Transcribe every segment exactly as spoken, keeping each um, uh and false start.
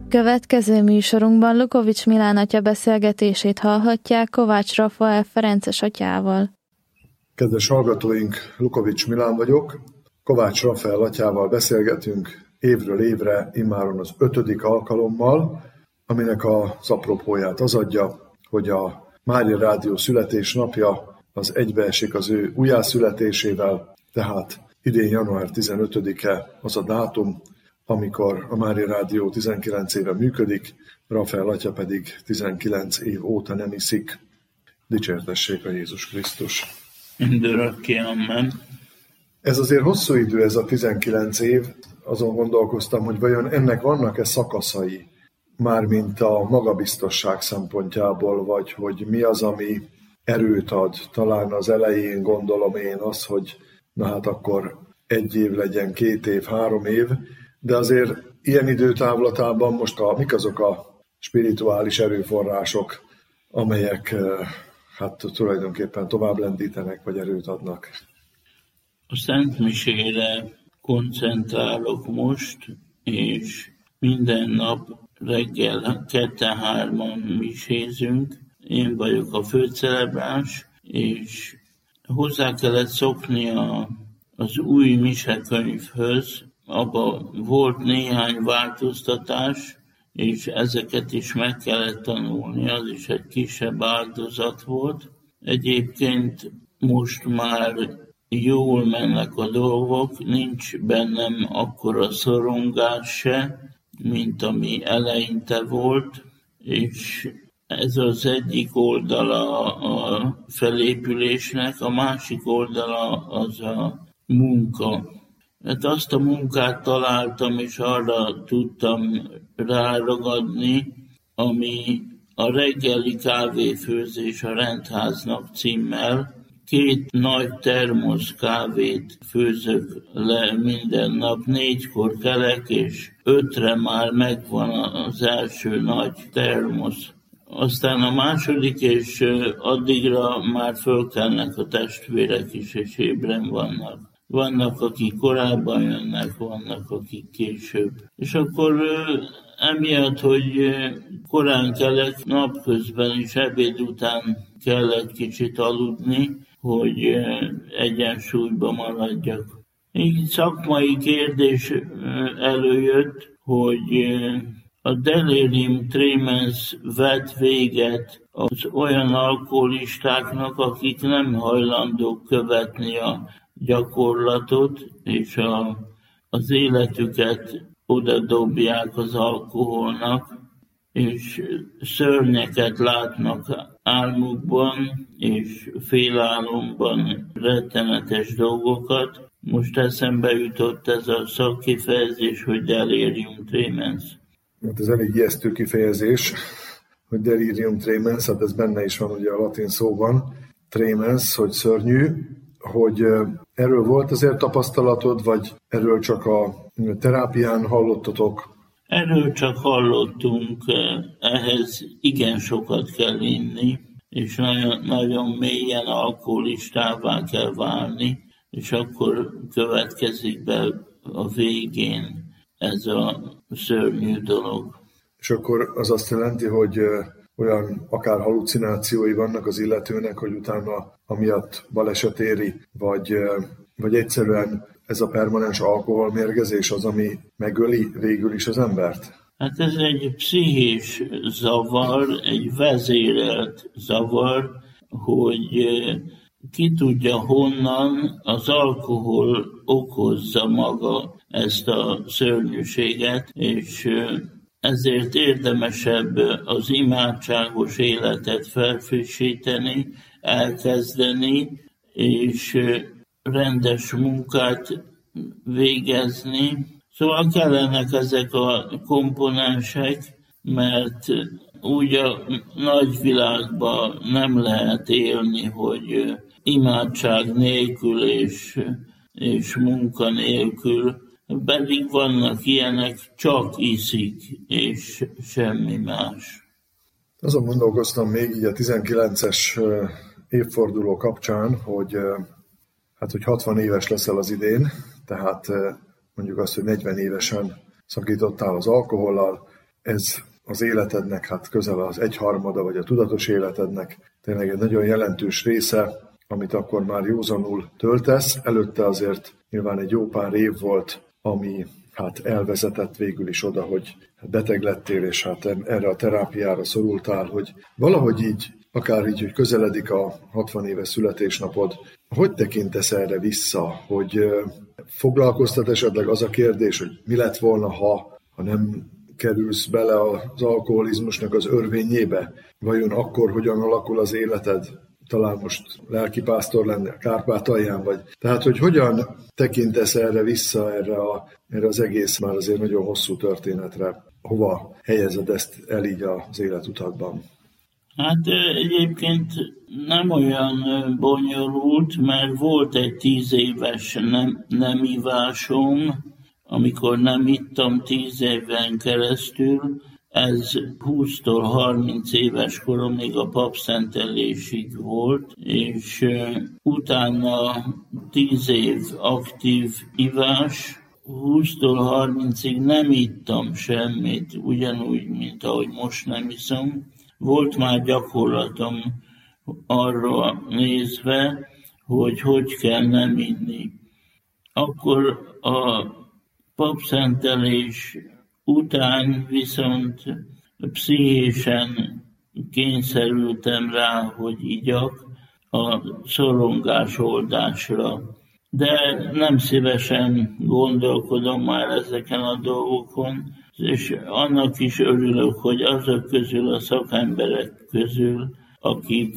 Következő műsorunkban Lukovics Milán atya beszélgetését hallhatják Kovács Rafael ferences atyával. Kedves hallgatóink, Lukovics Milán vagyok. Kovács Rafael atyával beszélgetünk évről évre, immáron az ötödik alkalommal, aminek az apropóját az adja, hogy a Mária Rádió születésnapja az egybeesik az ő újjászületésével, tehát idén január tizenötödike az a dátum, amikor a Mária Rádió tizenkilenc éve működik, Rafael atya pedig tizenkilenc év óta nem iszik. Dicsértessék a Jézus Krisztus! Mindörökké, amen. Ez azért hosszú idő, ez a tizenkilenc év. Azon gondolkoztam, hogy vajon ennek vannak-e szakaszai, mármint a magabiztosság szempontjából, vagy hogy mi az, ami erőt ad. Talán az elején gondolom én az, hogy na hát akkor egy év legyen, két év, három év, de azért ilyen időtávlatában most a, mik azok a spirituális erőforrások, amelyek hát tulajdonképpen tovább lendítenek, vagy erőt adnak. A Szent Misére koncentrálok most, és minden nap reggel ketten-hárman misézünk. Én vagyok a főcelebráns, és hozzá kellett szokni a, az új misekönyvhöz. Abba volt néhány változtatás, és ezeket is meg kellett tanulni, az is egy kisebb áldozat volt. Egyébként most már jól mennek a dolgok, nincs bennem akkora szorongás se, mint ami eleinte volt, és ez az egyik oldala a felépülésnek, a másik oldala az a munka. Hát azt a munkát találtam, és arra tudtam ráragadni, ami a reggeli kávéfőzés a rendháznak címmel. Két nagy termosz kávét főzök le minden nap, négykor kelek, és ötre már megvan az első nagy termosz. Aztán a második, és addigra már fölkelnek a testvérek is, és ébren vannak. Vannak, akik korábban jönnek, vannak, akik később. És akkor emiatt, hogy korán kelek, napközben és ebéd után kell egy kicsit aludni, hogy egyensúlyban maradjak. Így szakmai kérdés előjött, hogy a delirium tremens vet véget az olyan alkoholistáknak, akik nem hajlandók követni a gyakorlatot, és a, az életüket oda dobják az alkoholnak, és szörnyeket látnak álmukban, és félálomban rettenetes dolgokat. Most eszembe jutott ez a szakkifejezés, hogy delirium tremens. Hát ez elég ijesztő kifejezés, hogy delirium tremens, hát ez benne is van ugye a latin szóban, tremens, hogy szörnyű, hogy erről volt azért tapasztalatod, vagy erről csak a terápián hallottatok? Erről csak hallottunk, ehhez igen sokat kell inni, és nagyon, nagyon mélyen alkoholistává kell válni, és akkor következik be a végén ez a szörnyű dolog. És akkor az azt jelenti, hogy olyan akár halucinációi vannak az illetőnek, hogy utána amiatt baleset éri, vagy, vagy egyszerűen ez a permanens alkoholmérgezés az, ami megöli végül is az embert? Hát ez egy pszichés zavar, egy vezérelt zavar, hogy ki tudja honnan az alkohol okozza maga ezt a szörnyűséget, és ezért érdemesebb az imádságos életet felfrissíteni, elkezdeni, és rendes munkát végezni. Szóval kellenek ezek a komponensek, mert úgy a nagyvilágban nem lehet élni, hogy imádság nélkül és, és munka nélkül, pedig vannak ilyenek, csak iszik, és semmi más. Azon gondolkoztam még így a tizenkilences évforduló kapcsán, hogy hát, hogy hatvan éves leszel az idén, tehát mondjuk azt, hogy negyven évesen szakítottál az alkohollal, ez az életednek hát közel az egyharmada, vagy a tudatos életednek tényleg egy nagyon jelentős része, amit akkor már józanul töltesz. Előtte azért nyilván egy jó pár év volt, ami hát elvezetett végül is oda, hogy beteg lettél, és hát erre a terápiára szorultál, hogy valahogy így, akár így, hogy közeledik a hatvan éves születésnapod, hogy tekintesz erre vissza, hogy foglalkoztat esetleg az a kérdés, hogy mi lett volna, ha, ha nem kerülsz bele az alkoholizmusnak az örvényébe? Vajon akkor hogyan alakul az életed? Talán most lelkipásztor lennél Kárpátalján vagy. Tehát, hogy hogyan tekintesz erre vissza, erre, a, erre az egész már azért nagyon hosszú történetre? Hova helyezed ezt el így az életutatban? Hát egyébként nem olyan bonyolult, mert volt egy tíz éves nem, nem ivásom, amikor nem ittam tíz éven keresztül. Ez húsztól harminc éves koromig a papszentelésig volt, és utána tíz év aktív ivás, húsztól harmincig nem ittam semmit, ugyanúgy, mint ahogy most nem iszom. Volt már gyakorlatom arra nézve, hogy hogy kell nem inni. Akkor a papszentelés után viszont pszichésen kényszerültem rá, hogy igyak a szorongás oldásra. De nem szívesen gondolkodom már ezeken a dolgokon, és annak is örülök, hogy azok közül, a szakemberek közül, akik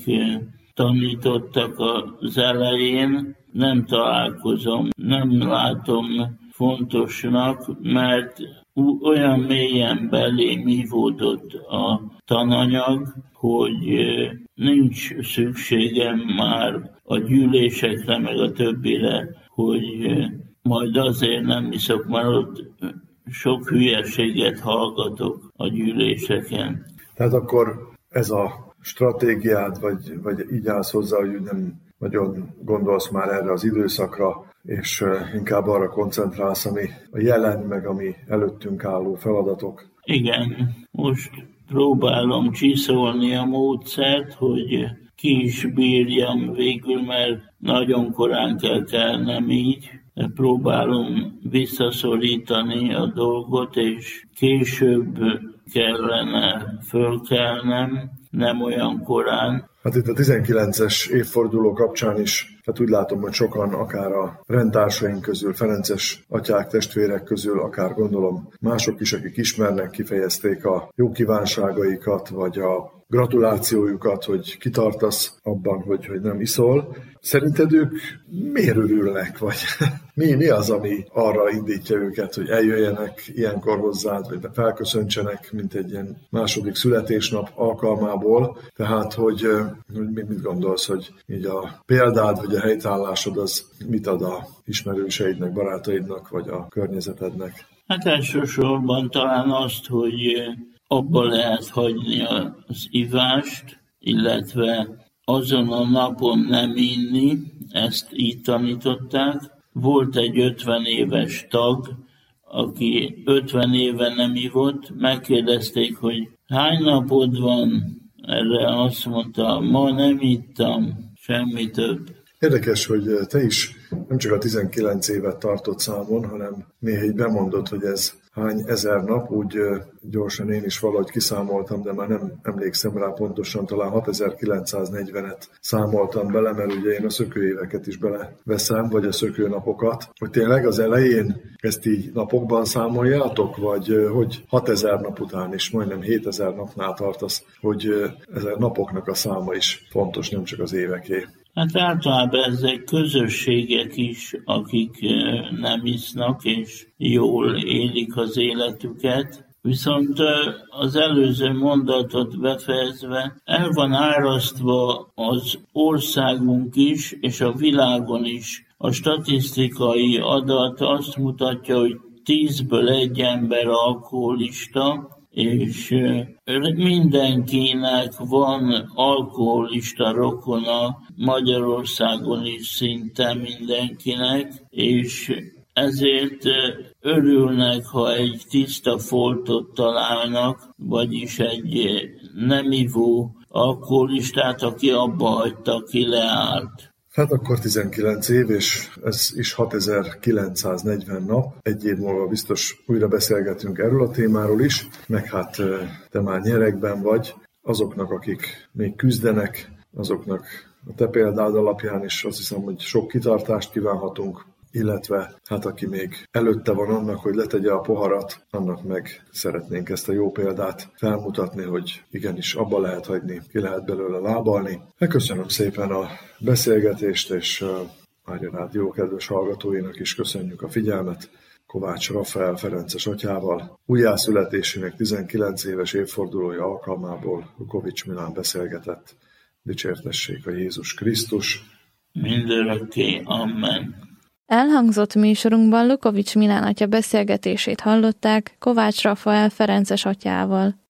tanítottak az elején, nem találkozom, nem látom fontosnak, mert olyan mélyen belém ivódott a tananyag, hogy nincs szükségem már a gyűlésekre, meg a többire, hogy majd azért nem iszok, mert ott sok hülyeséget hallgatok a gyűléseken. Tehát akkor ez a stratégiád, vagy, vagy így állsz hozzá, hogy nem nagyon gondolsz már erre az időszakra, és inkább arra koncentrálsz, ami a jelen, meg ami előttünk álló feladatok. Igen, most próbálom csiszolni a módszert, hogy ki is bírjam végül, mert nagyon korán kell kelnem így. Próbálom visszaszorítani a dolgot, és később kellene fölkelnem, nem olyan korán. Hát itt a tizenkilences évforduló kapcsán is, hát úgy látom, hogy sokan, akár a rendtársaink közül, ferences atyák, testvérek közül, akár gondolom mások is, akik ismernek, kifejezték a jó kívánságaikat, vagy a gratulációjukat, hogy kitartasz abban, hogy, hogy nem iszol. Szerinted ők miért örülnek, vagy mi, mi az, ami arra indítja őket, hogy eljöjjenek ilyenkor hozzád, vagy felköszöntsenek, mint egy ilyen második születésnap alkalmából. Tehát, hogy, hogy mit gondolsz, hogy így a példád, vagy a helytállásod az mit ad a ismerőseidnek, barátaidnak, vagy a környezetednek? Hát elsősorban talán azt, hogy abba lehet hagyni az ivást, illetve azon a napon nem inni, ezt így tanították. Volt egy ötven éves tag, aki ötven éve nem ivott, megkérdezték, hogy hány napod van, erre azt mondta, ma nem ittam, semmi több. Érdekes, hogy te is nem csak a tizenkilenc évet tartott számon, hanem néha így bemondod, hogy ez hány ezer nap, úgy gyorsan én is valahogy kiszámoltam, de már nem emlékszem rá pontosan, talán hatezer-kilencszáznegyvenet számoltam bele, mert ugye én a szökőéveket is beleveszem, vagy a szökőnapokat. Hogy tényleg az elején ezt így napokban számoljátok, vagy hogy hatezer nap után is, majdnem hétezer napnál tartasz, hogy ezer napoknak a száma is fontos, nem csak az éveké. Hát általában ezek közösségek is, akik nem isznak és jól élik az életüket. Viszont az előző mondatot befejezve el van árasztva az országunk is, és a világon is. A statisztikai adat azt mutatja, hogy tízből egy ember alkoholista, és mindenkinek van alkoholista rokona, Magyarországon is szinte mindenkinek, és ezért örülnek, ha egy tiszta foltot találnak, vagyis egy nem ivó alkoholistát, aki abba hagyta, aki leállt. Hát akkor tizenkilenc év, és ez is hatezer-kilencszáznegyven nap. Egy év múlva biztos újra beszélgetünk erről a témáról is, meg hát te már nyerekben vagy. Azoknak, akik még küzdenek, azoknak a te példád alapján is azt hiszem, hogy sok kitartást kívánhatunk, illetve hát aki még előtte van annak, hogy letegye a poharat, annak meg szeretnénk ezt a jó példát felmutatni, hogy igenis abba lehet hagyni, ki lehet belőle lábalni. Köszönöm szépen a beszélgetést, és Mária Rádió kedves hallgatóinak is köszönjük a figyelmet. Kovács Rafael ferences atyával újjászületésének tizenkilenc éves évfordulója alkalmából Lukovics Milán beszélgetett. Dicsértessék a Jézus Krisztus. Mindörökké. Amen. Elhangzott műsorunkban Lukovics Milán atya beszélgetését hallották Kovács Rafael ferences atyával.